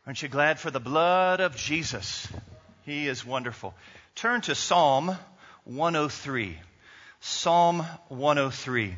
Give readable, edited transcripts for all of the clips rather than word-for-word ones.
Aren't you glad for the blood of Jesus? He is wonderful. Turn to Psalm 103. Psalm 103.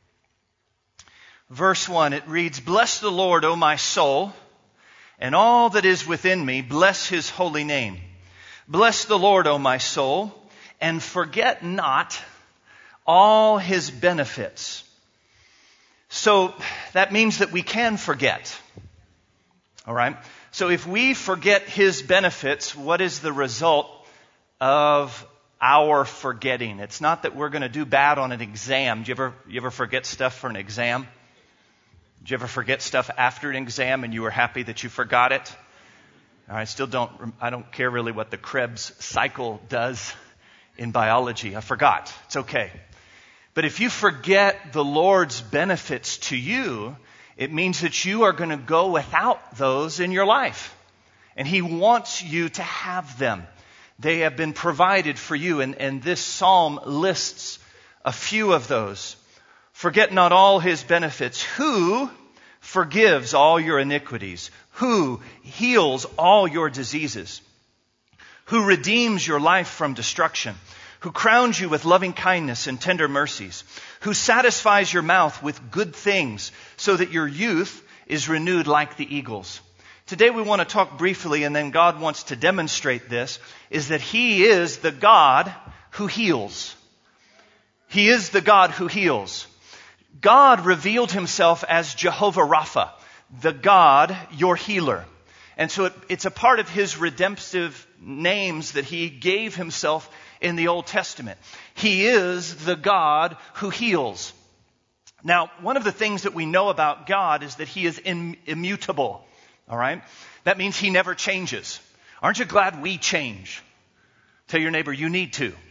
Verse 1, it reads, "Bless the Lord, O my soul, and all that is within me, bless his holy name. Bless the Lord, O my soul, and forget not all his benefits." So that means that we can forget. All right? So if we forget his benefits, what is the result of our forgetting? It's not that we're going to do bad on an exam. Do you ever forget stuff for an exam? Did you ever forget stuff after an exam and you were happy that you forgot it? I don't care really what the Krebs cycle does in biology. I forgot. It's okay. But if you forget the Lord's benefits to you, it means that you are going to go without those in your life. And he wants you to have them. They have been provided for you. And this psalm lists a few of those. Forget not all his benefits. Who forgives all your iniquities? Who heals all your diseases? Who redeems your life from destruction? Who crowns you with loving kindness and tender mercies? Who satisfies your mouth with good things so that your youth is renewed like the eagles? Today we want to talk briefly, and then God wants to demonstrate this, is that he is the God who heals. He is the God who heals. God revealed himself as Jehovah Rapha, the God, your healer. And so it's a part of his redemptive names that he gave himself in the Old Testament. He is the God who heals. Now, one of the things that we know about God is that he is immutable. All right? That means he never changes. Aren't you glad we change? Tell your neighbor, you need to.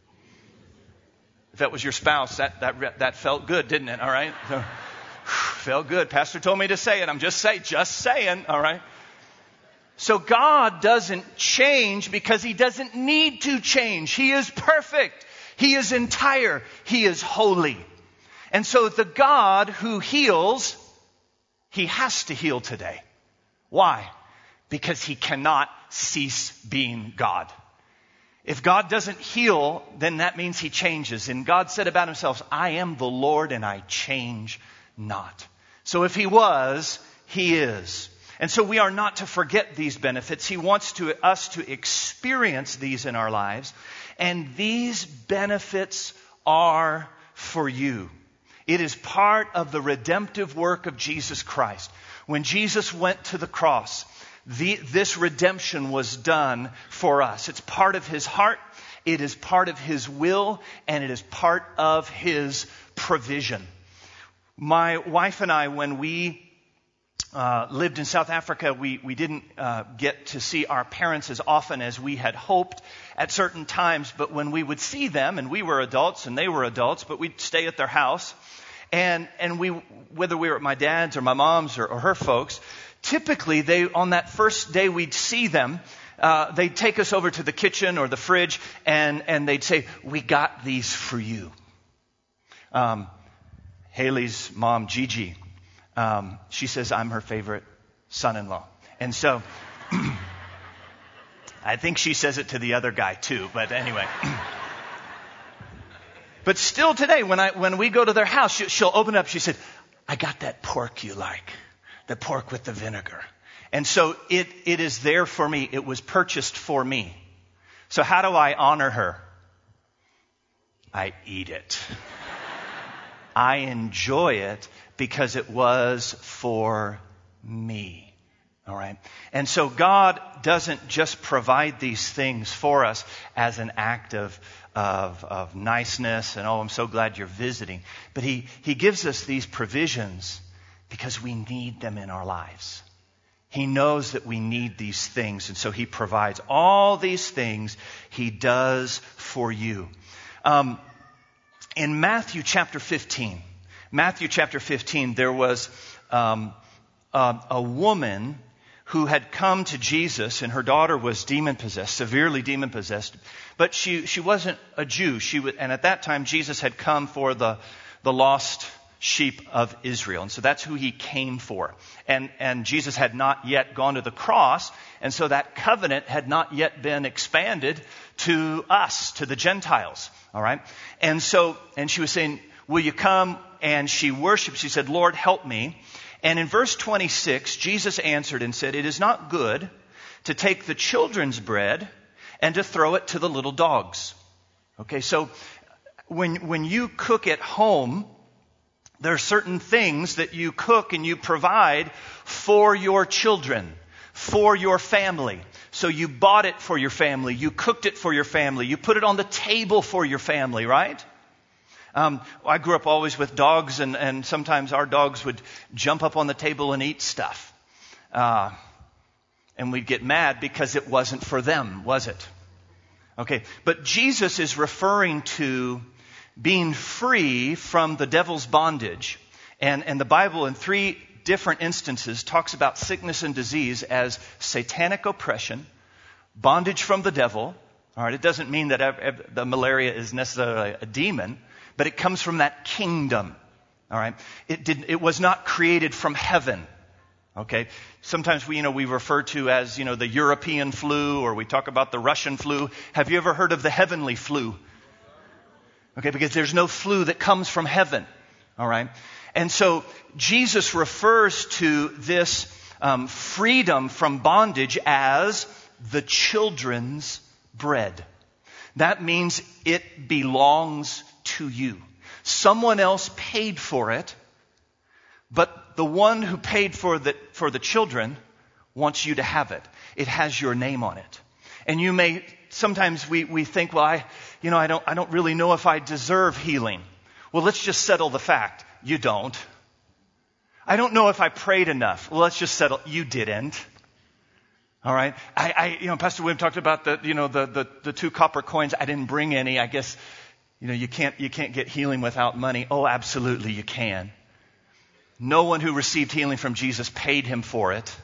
If that was your spouse, that felt good, didn't it? All right? Felt good. Pastor told me to say it. I'm just saying. All right? So God doesn't change because he doesn't need to change. He is perfect. He is entire. He is holy. And so the God who heals, he has to heal today. Why? Because he cannot cease being God. If God doesn't heal, then that means he changes. And God said about himself, I am the Lord and I change not. So if he was, he is. And so we are not to forget these benefits. He wants us to experience these in our lives. And these benefits are for you. It is part of the redemptive work of Jesus Christ. When Jesus went to the cross, this redemption was done for us. It's part of his heart. It is part of his will. And it is part of his provision. My wife and I, when we lived in South Africa, we didn't get to see our parents as often as we had hoped at certain times. But when we would see them, and we were adults and they were adults, but we'd stay at their house. And whether we were at my dad's or my mom's or her folks, typically on that first day we'd see them, they'd take us over to the kitchen or the fridge and they'd say, we got these for you. Haley's mom, Gigi, she says I'm her favorite son-in-law. And so I think she says it to the other guy too, but anyway. But still today, when we go to their house, she'll open up. She said, I got that pork you like, the pork with the vinegar. And so it is there for me. It was purchased for me. So how do I honor her? I eat it. I enjoy it because it was for me. All right. And so God doesn't just provide these things for us as an act of niceness and, oh, I'm so glad you're visiting. But he gives us these provisions because we need them in our lives. He knows that we need these things. And so he provides all these things he does for you. In Matthew chapter 15, there was a woman who had come to Jesus, and her daughter was demon-possessed, severely demon-possessed. But she wasn't a Jew. And at that time, Jesus had come for the lost sheep of Israel. And so that's who he came for. And Jesus had not yet gone to the cross, and so that covenant had not yet been expanded to us, to the Gentiles. All right? And she was saying, will you come? And she worshiped. She said, Lord, help me. And in verse 26, Jesus answered and said, it is not good to take the children's bread and to throw it to the little dogs. Okay, so when you cook at home, there are certain things that you cook and you provide for your children, for your family. So you bought it for your family. You cooked it for your family. You put it on the table for your family, right? I grew up always with dogs, and sometimes our dogs would jump up on the table and eat stuff. And we'd get mad because it wasn't for them, was it? Okay, but Jesus is referring to being free from the devil's bondage. And the Bible in 3 different instances talks about sickness and disease as satanic oppression, bondage from the devil. All right, it doesn't mean that the malaria is necessarily a demon, but it comes from that kingdom. All right, it was not created from heaven. Okay, sometimes we refer to as, the European flu, or we talk about the Russian flu. Have you ever heard of the heavenly flu? Okay, because there's no flu that comes from heaven. All right. And so Jesus refers to this freedom from bondage as the children's bread. That means it belongs to you. Someone else paid for it, but the one who paid for the children wants you to have it. It has your name on it. And sometimes we think, well, I don't really know if I deserve healing. Well, let's just settle the fact. You don't. I don't know if I prayed enough. Well, let's just settle. You didn't. All right. Pastor William talked about the 2 copper coins. I didn't bring any. I guess, you can't get healing without money. Oh, absolutely you can. No one who received healing from Jesus paid him for it.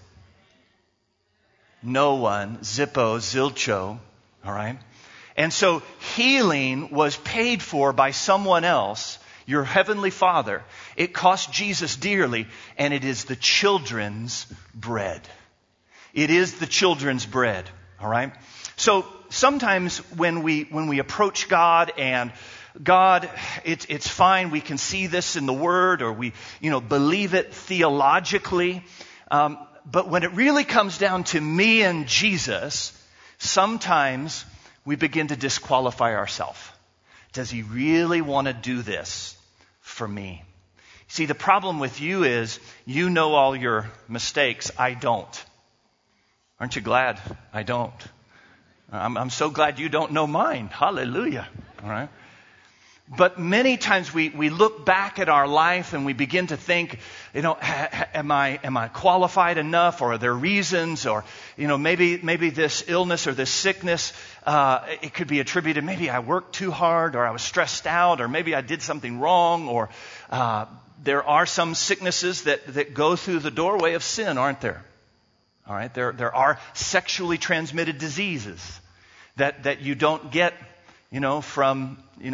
No one. Zippo, zilcho. All right. And so healing was paid for by someone else, your heavenly Father. It cost Jesus dearly, and it is the children's bread. It is the children's bread. All right. So sometimes when we approach God, and God, it's fine. We can see this in the Word, or we, believe it theologically. But when it really comes down to me and Jesus, sometimes we begin to disqualify ourselves. Does he really want to do this for me? See, the problem with you is you know all your mistakes. I don't. Aren't you glad I don't? I'm so glad you don't know mine. Hallelujah. All right. But many times we look back at our life and we begin to think, am I qualified enough, or are there reasons, or, maybe this illness or this sickness, it could be attributed, maybe I worked too hard, or I was stressed out, or maybe I did something wrong, or, there are some sicknesses that go through the doorway of sin, aren't there? All right. There are sexually transmitted diseases that you don't get, from,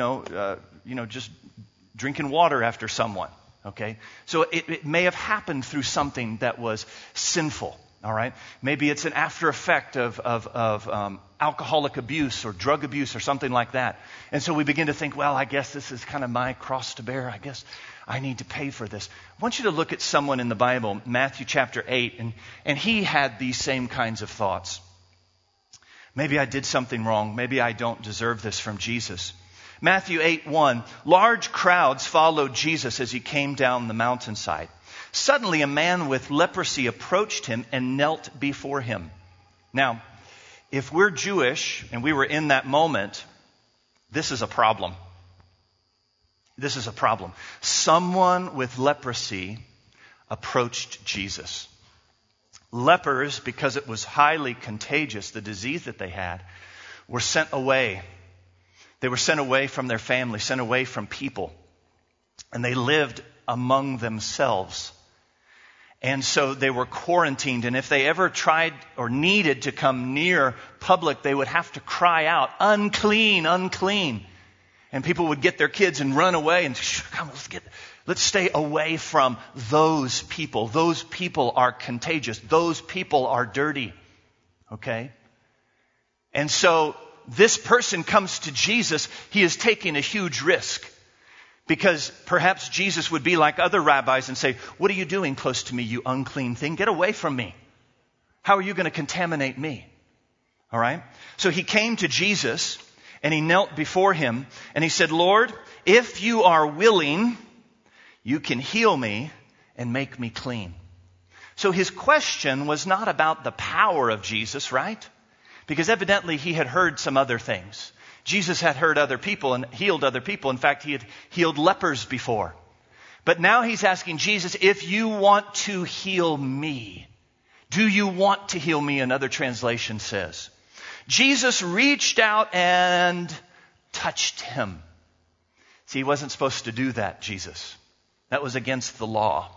just drinking water after someone. Okay. So it may have happened through something that was sinful. All right. Maybe it's an after effect of alcoholic abuse or drug abuse or something like that. And so we begin to think, well, I guess this is kind of my cross to bear. I guess I need to pay for this. I want you to look at someone in the Bible, Matthew chapter 8, and he had these same kinds of thoughts. Maybe I did something wrong. Maybe I don't deserve this from Jesus. Matthew 8:1, large crowds followed Jesus as he came down the mountainside. Suddenly a man with leprosy approached him and knelt before him. Now, if we're Jewish and we were in that moment, this is a problem. This is a problem. Someone with leprosy approached Jesus. Lepers, because it was highly contagious, the disease that they had, were sent away. They were sent away from their family, sent away from people. And they lived among themselves. And so they were quarantined. And if they ever tried or needed to come near public, they would have to cry out, unclean, unclean. And people would get their kids and run away and come, Let's stay away from those people. Those people are contagious. Those people are dirty. Okay? And so this person comes to Jesus. He is taking a huge risk. Because perhaps Jesus would be like other rabbis and say, what are you doing close to me, you unclean thing? Get away from me. How are you going to contaminate me? All right? So he came to Jesus and he knelt before him and he said, Lord, if you are willing, you can heal me and make me clean. So his question was not about the power of Jesus, right? Because evidently he had heard some other things. Jesus had heard other people and healed other people. In fact, he had healed lepers before. But now he's asking Jesus, if you want to heal me, do you want to heal me? Another translation says. Jesus reached out and touched him. See, he wasn't supposed to do that, Jesus. That was against the law.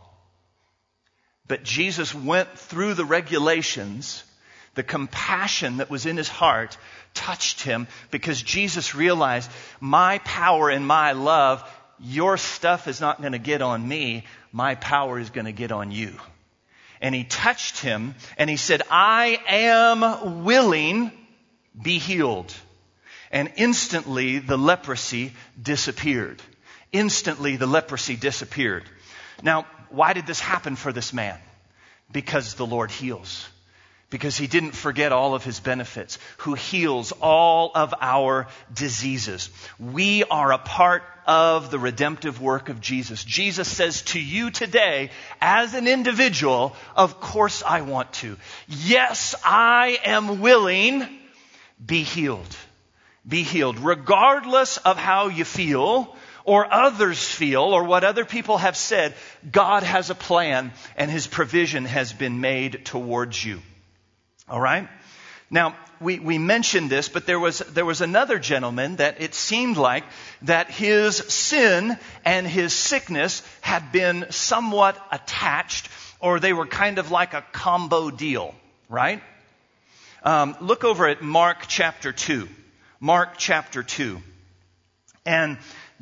But Jesus went through the regulations. The compassion that was in his heart touched him because Jesus realized my power and my love, your stuff is not going to get on me. My power is going to get on you. And he touched him and he said, I am willing, be healed. And instantly the leprosy disappeared. Instantly the leprosy disappeared. Now, why did this happen for this man? Because the Lord heals. Because he didn't forget all of his benefits, who heals all of our diseases. We are a part of the redemptive work of Jesus. Jesus says to you today, as an individual, of course I want to. Yes, I am willing. Be healed. Be healed. Regardless of how you feel, or others feel, or what other people have said, God has a plan and his provision has been made towards you. All right? Now, we mentioned this, but there was another gentleman that it seemed like that his sin and his sickness had been somewhat attached, or they were kind of like a combo deal, right? Look over at Mark chapter 2. Mark chapter 2. And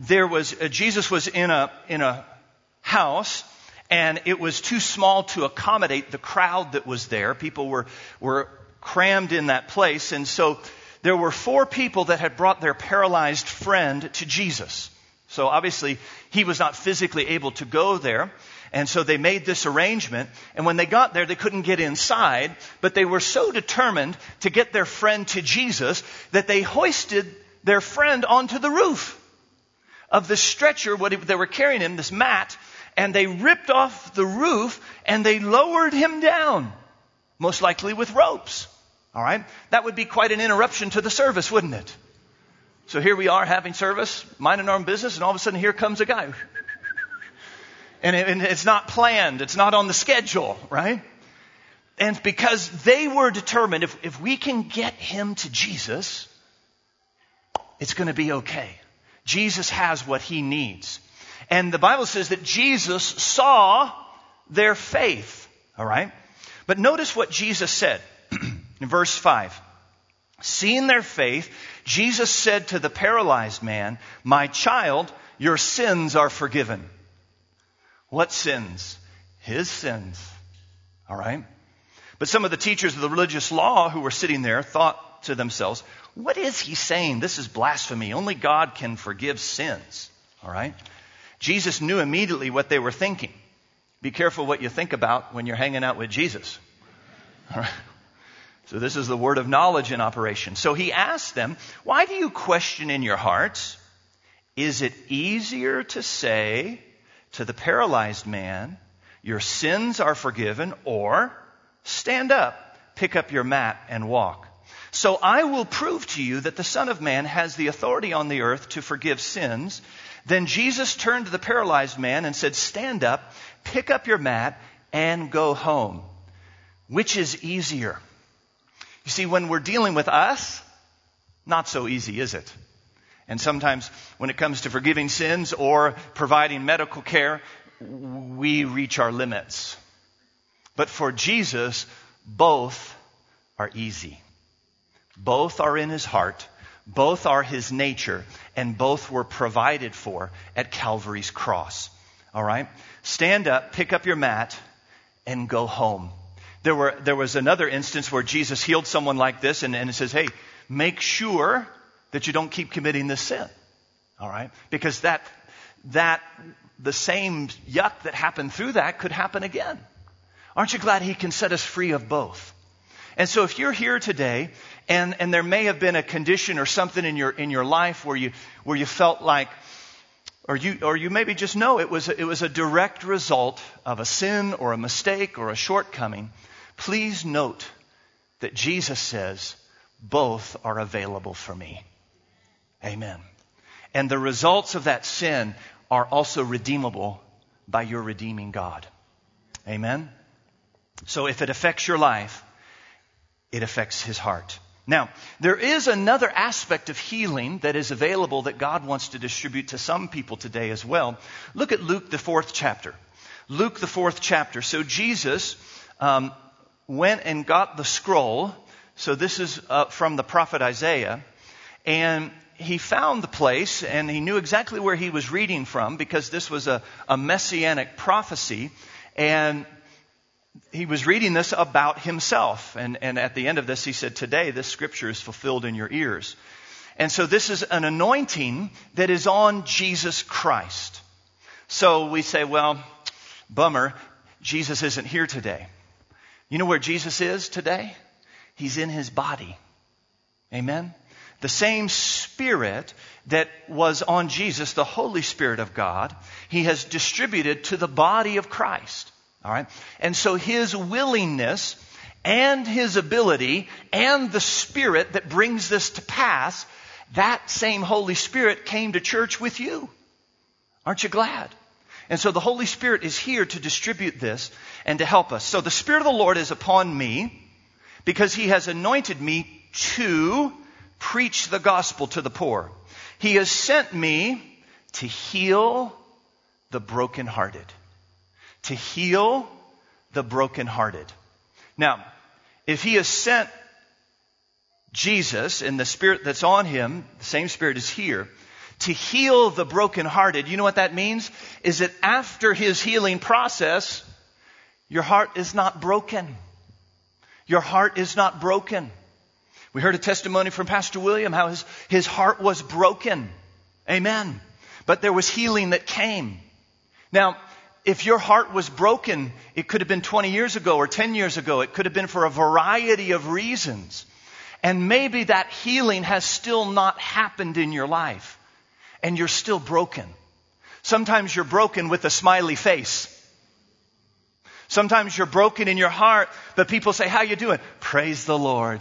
Jesus was in a house, and it was too small to accommodate the crowd that was there. People were crammed in that place. And so there were 4 people that had brought their paralyzed friend to Jesus. So obviously he was not physically able to go there. And so they made this arrangement. And when they got there, they couldn't get inside. But they were so determined to get their friend to Jesus that they hoisted their friend onto the roof of the stretcher, they were carrying him, this mat. And they ripped off the roof and they lowered him down, most likely with ropes. All right? That would be quite an interruption to the service, wouldn't it? So here we are having service, minding our own business, and all of a sudden here comes a guy. And it's not planned. It's not on the schedule, right? And because they were determined, if we can get him to Jesus, it's going to be okay. Jesus has what he needs. And the Bible says that Jesus saw their faith. All right? But notice what Jesus said in verse 5. Seeing their faith, Jesus said to the paralyzed man, my child, your sins are forgiven. What sins? His sins. All right? But some of the teachers of the religious law who were sitting there thought to themselves, what is he saying? This is blasphemy. Only God can forgive sins. All right? Jesus knew immediately what they were thinking. Be careful what you think about when you're hanging out with Jesus. All right? So this is the word of knowledge in operation. So he asked them, why do you question in your hearts? Is it easier to say to the paralyzed man, your sins are forgiven, or stand up, pick up your mat and walk? So I will prove to you that the Son of Man has the authority on the earth to forgive sins. Then Jesus turned to the paralyzed man and said, stand up, pick up your mat, and go home. Which is easier? You see, when we're dealing with us, not so easy, is it? And sometimes when it comes to forgiving sins or providing medical care, we reach our limits. But for Jesus, both are easy. Both are in his heart. Both are his nature, and both were provided for at Calvary's cross. All right? Stand up, pick up your mat, and go home. There was another instance where Jesus healed someone like this, and it says, hey, make sure that you don't keep committing this sin. All right? Because that the same yuck that happened through that could happen again. Aren't you glad he can set us free of both? And so if you're here today and there may have been a condition or something in your life where you felt like, or you maybe just know it was a direct result of a sin or a mistake or a shortcoming, please note that Jesus says both are available for me. Amen. And the results of that sin are also redeemable by your redeeming God. Amen. So if it affects your life, it affects his heart. Now, there is another aspect of healing that is available that God wants to distribute to some people today as well. Look at Luke, the 4th chapter. Luke, the 4th chapter. So Jesus went and got the scroll. So this is from the prophet Isaiah. And he found the place, and he knew exactly where he was reading from because this was a messianic prophecy. And he was reading this about himself. And at the end of this, he said, today this scripture is fulfilled in your ears. And so this is an anointing that is on Jesus Christ. So we say, well, bummer, Jesus isn't here today. You know where Jesus is today? He's in his body. Amen? The same Spirit that was on Jesus, the Holy Spirit of God, he has distributed to the body of Christ. All right? And so his willingness and his ability and the Spirit that brings this to pass, that same Holy Spirit came to church with you. Aren't you glad? And so the Holy Spirit is here to distribute this and to help us. So the Spirit of the Lord is upon me because he has anointed me to preach the gospel to the poor. He has sent me to heal the brokenhearted. To heal the brokenhearted. Now, if he has sent Jesus and the Spirit that's on him, the same Spirit is here, to heal the brokenhearted, you know what that means? Is that after his healing process, your heart is not broken. Your heart is not broken. We heard a testimony from Pastor William how his heart was broken. Amen. But there was healing that came. Now, if your heart was broken, it could have been 20 years ago or 10 years ago. It could have been for a variety of reasons. And maybe that healing has still not happened in your life. And you're still broken. Sometimes you're broken with a smiley face. Sometimes you're broken in your heart, but people say, how you doing? Praise the Lord.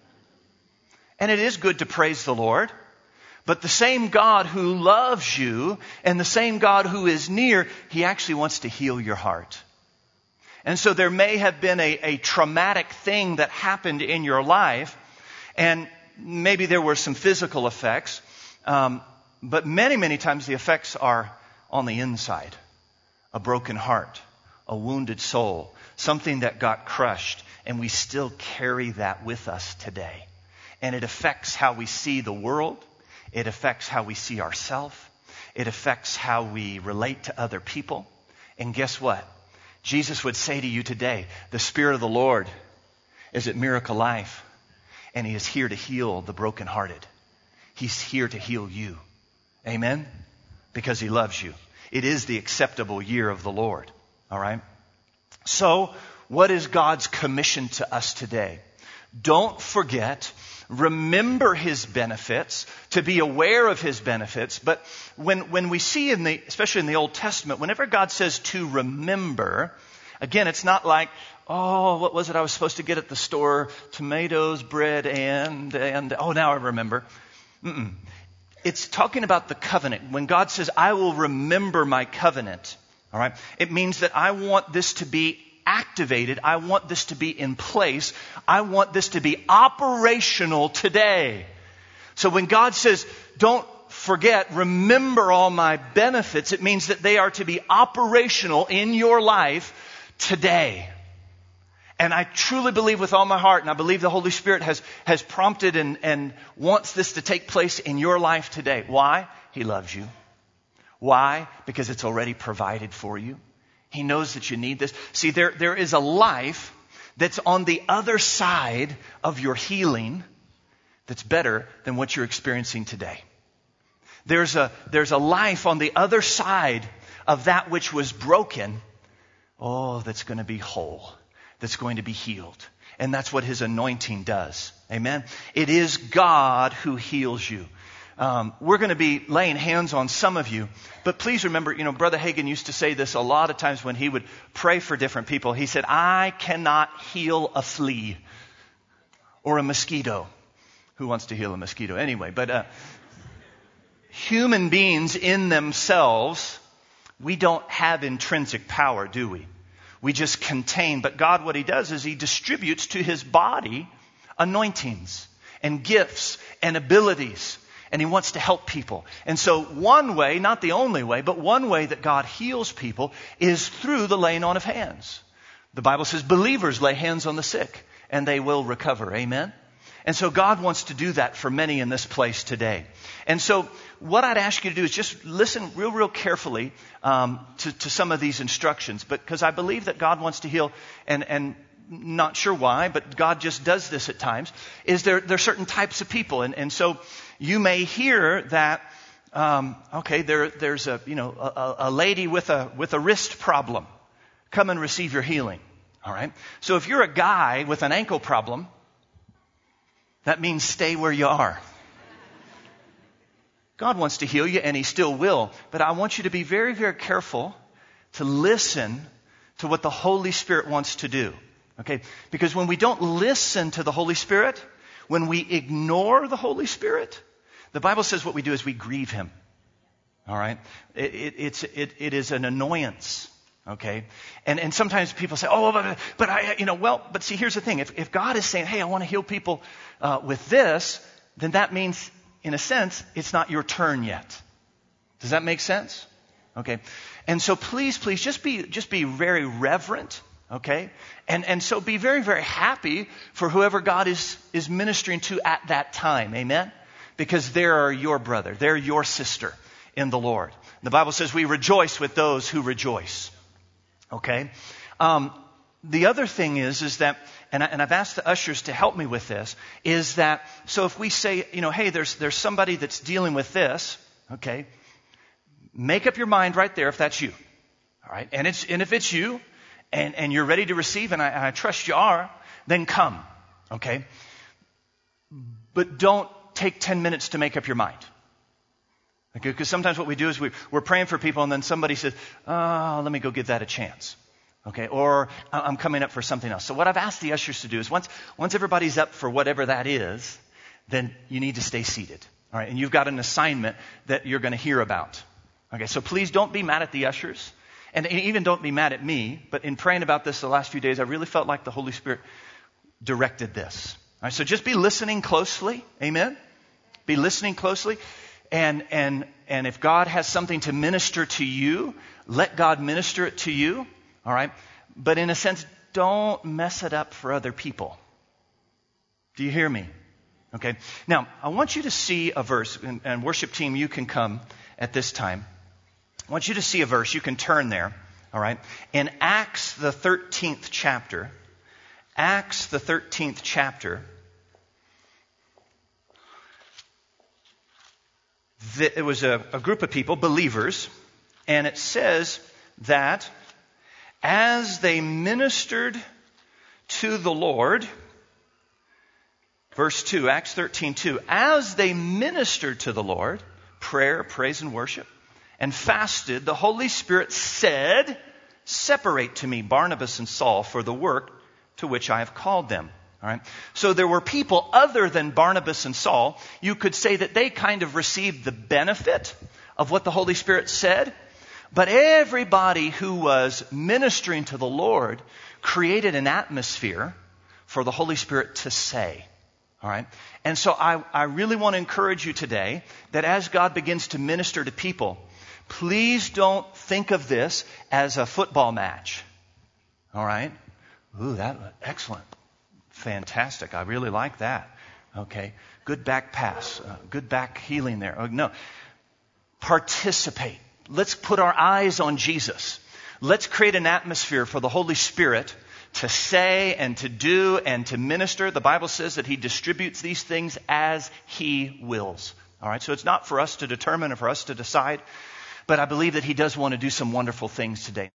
And it is good to praise the Lord. But the same God who loves you and the same God who is near, he actually wants to heal your heart. And so there may have been a traumatic thing that happened in your life. And maybe there were some physical effects. But many, many times the effects are on the inside. A broken heart, a wounded soul, something that got crushed. And we still carry that with us today. And it affects how we see the world. It affects how we see ourselves. It affects how we relate to other people. And guess what? Jesus would say to you today, the Spirit of the Lord is at Miracle Life. And he is here to heal the brokenhearted. He's here to heal you. Amen? Because he loves you. It is the acceptable year of the Lord. All right? So, what is God's commission to us today? Don't forget, remember his benefits, to be aware of his benefits. But when we see especially in the Old Testament, whenever God says to remember, again, it's not like, oh, what was it I was supposed to get at the store? Tomatoes, bread, and oh, now I remember. It's talking about the covenant. When God says, I will remember my covenant, all right, it means that I want this to be activated. I want this to be in place. I want this to be operational today. So when God says, don't forget, remember all my benefits, it means that they are to be operational in your life today. And I truly believe with all my heart, and I believe the Holy Spirit has prompted and wants this to take place in your life today. Why? He loves you. Why? Because it's already provided for you. He knows that you need this. See, there is a life that's on the other side of your healing that's better than what you're experiencing today. There's a life on the other side of that which was broken. Oh, that's going to be whole. That's going to be healed. And that's what His anointing does. Amen. It is God who heals you. We're going to be laying hands on some of you. But please remember, Brother Hagin used to say this a lot of times when he would pray for different people. He said, I cannot heal a flea or a mosquito. Who wants to heal a mosquito anyway? But human beings in themselves, we don't have intrinsic power, do we? We just contain. But God, what He does is He distributes to His body anointings and gifts and abilities. And He wants to help people. And so one way, not the only way, but one way that God heals people is through the laying on of hands. The Bible says believers lay hands on the sick and they will recover. Amen? And so God wants to do that for many in this place today. And so what I'd ask you to do is just listen real carefully to some of these instructions. Because I believe that God wants to heal, and not sure why, but God just does this at times, is there are certain types of people. And so you may hear that, there's a lady with a wrist problem. Come and receive your healing. All right. So if you're a guy with an ankle problem, that means stay where you are. God wants to heal you, and He still will. But I want you to be very, very careful to listen to what the Holy Spirit wants to do. Okay? Because when we don't listen to the Holy Spirit, when we ignore the Holy Spirit, the Bible says what we do is we grieve Him. All right? It is an annoyance. Okay? And sometimes people say, but see, here's the thing. If God is saying, hey, I want to heal people with this, then that means, in a sense, it's not your turn yet. Does that make sense? Okay. And so please, just be very reverent. Okay. And so be very, very happy for whoever God is ministering to at that time. Amen. Because they're your brother. They're your sister in the Lord. The Bible says we rejoice with those who rejoice. Okay. The other thing is that, and I've asked the ushers to help me with this, is that, so if we say, hey, there's somebody that's dealing with this, okay, make up your mind right there if that's you. All right. And if it's you and you're ready to receive, and I trust you are, then come. Okay. But don't take 10 minutes to make up your mind. Okay. Because sometimes what we do is we're praying for people and then somebody says, oh, let me go give that a chance. Okay, or I'm coming up for something else. So what I've asked the ushers to do is once everybody's up for whatever that is, then you need to stay seated. All right, and you've got an assignment that you're going to hear about. Okay, so please don't be mad at the ushers, and even don't be mad at me. But in praying about this the last few days, I really felt like the Holy Spirit directed this. All right, so just be listening closely. Amen. Be listening closely, and if God has something to minister to you, let God minister it to you. All right. But in a sense, don't mess it up for other people. Do you hear me? Okay. Now, I want you to see a verse, and worship team, you can come at this time. I want you to see a verse. You can turn there. All right. In Acts, the 13th chapter. Acts, the 13th chapter. It was a group of people, believers, and it says that as they ministered to the Lord, verse 2, Acts 13:2, as they ministered to the Lord, prayer, praise, and worship, and fasted, the Holy Spirit said, separate to me Barnabas and Saul for the work to which I have called them. All right. So there were people other than Barnabas and Saul. You could say that they kind of received the benefit of what the Holy Spirit said. But everybody who was ministering to the Lord created an atmosphere for the Holy Spirit to say. All right. And so I really want to encourage you today that as God begins to minister to people, please don't think of this as a football match. All right. Ooh, excellent. Fantastic. I really like that. Okay. Good back pass. Good back healing there. Oh, no. Participate. let's put our eyes on Jesus. Let's create an atmosphere for the Holy Spirit to say and to do and to minister. The Bible says that he distributes these things as he wills. All right, so it's not for us to determine or for us to decide, but I believe that he does want to do some wonderful things today.